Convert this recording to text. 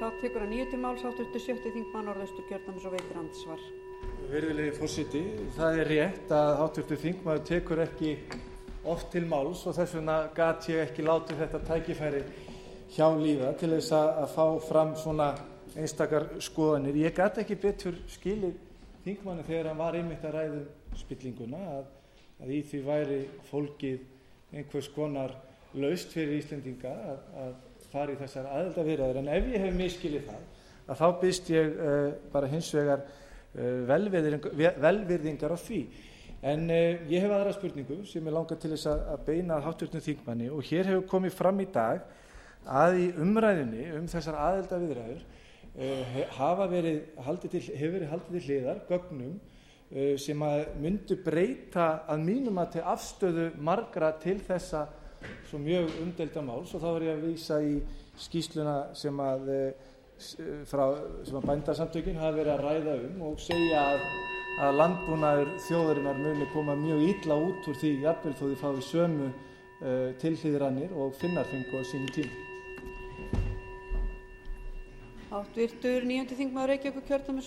þá tekur að nýju til máls háttvirtur 7. þingmaður Norðausturkjördæmis og veitir andsvar. Virðulegi forseti, það er rétt að háttvirtur þingmaður tekur ekki oft til máls og þess vegna gat ég ekki látið þetta tækifæri hjá líða til þess að fá fram svona einstakar skoðanir. Ég gat ekki betur skilið þingmanni þegar hann var einmitt að ræða spillinguna að í því væri fólgið einhvers konar lausn fyrir Íslendinga að fara í þessar aðildarviðræður. En ef ég hef misskilið það að þá biðst ég bara hins vegar velvirðingar á því. En ég hef aðra spurningu sem ég langar til þess að beina að háttvirtum þingmanni og hér hefur komið fram í dag að í umræðunni þessar aðildarviðræður hefur verið haldið til hliðar gögnum sem að myndu breyta að mínum að til afstöðu margra til þessa svo mjög umdeilda máls og þá er ég að vísa í skýrsluna sem að bændasamtökin hafa verið að ræða og segja að landbúnaður þjóðarinnar muni koma mjög illa út úr því jafnvel þó þið fái sömu tilhlýðranir og Finnar fengu á sínum tíma. Háttvirtur 9. þingmaður Reykjavíkurkjördæmis